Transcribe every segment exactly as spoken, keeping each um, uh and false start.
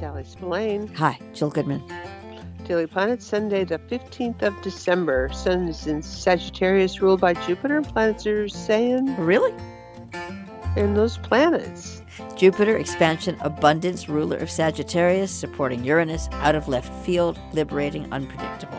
Sally Spillane. Hi, Jill Goodman. Daily Planet, Sunday, the fifteenth of December. Sun is in Sagittarius, ruled by Jupiter, and planets are saying... Really? And those planets. Jupiter, expansion, abundance, ruler of Sagittarius, supporting Uranus, out of left field, liberating, unpredictable.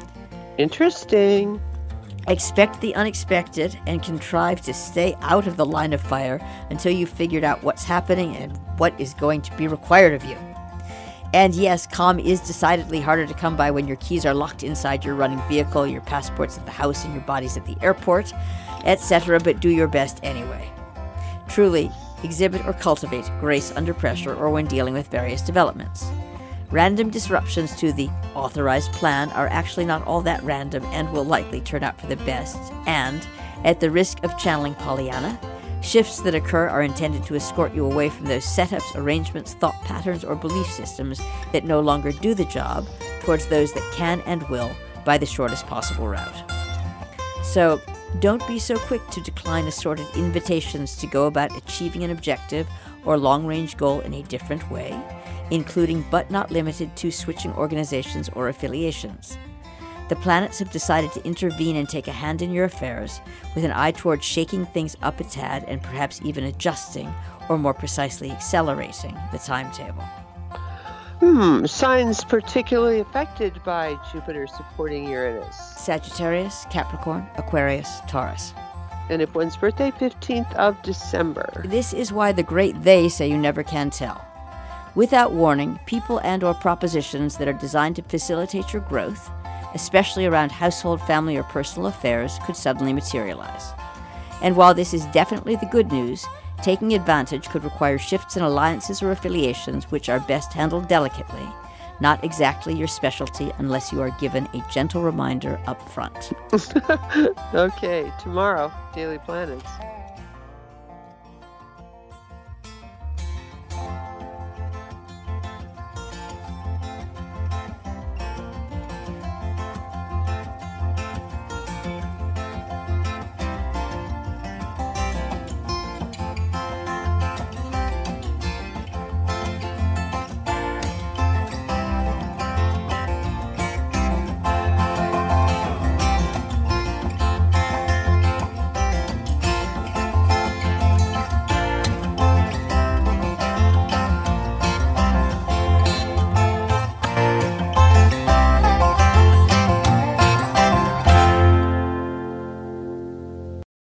Interesting. Expect the unexpected and contrive to stay out of the line of fire until you've figured out what's happening and what is going to be required of you. And yes, calm is decidedly harder to come by when your keys are locked inside your running vehicle, your passport's at the house, and your body's at the airport, et cetera, but do your best anyway. Truly, exhibit or cultivate grace under pressure or when dealing with various developments. Random disruptions to the authorized plan are actually not all that random and will likely turn out for the best. And, at the risk of channeling Pollyanna, shifts that occur are intended to escort you away from those setups, arrangements, thought patterns, or belief systems that no longer do the job towards those that can and will by the shortest possible route. So, don't be so quick to decline assorted invitations to go about achieving an objective or long-range goal in a different way, including but not limited to switching organizations or affiliations. The planets have decided to intervene and take a hand in your affairs with an eye toward shaking things up a tad and perhaps even adjusting, or more precisely accelerating, the timetable. Hmm, signs particularly affected by Jupiter supporting Uranus. Sagittarius, Capricorn, Aquarius, Taurus. And if one's birthday, fifteenth of December. This is why the great they say you never can tell. Without warning, people and or propositions that are designed to facilitate your growth, especially around household, family, or personal affairs, could suddenly materialize. And while this is definitely the good news, taking advantage could require shifts in alliances or affiliations which are best handled delicately, not exactly your specialty unless you are given a gentle reminder up front. Okay, tomorrow, Daily Planets.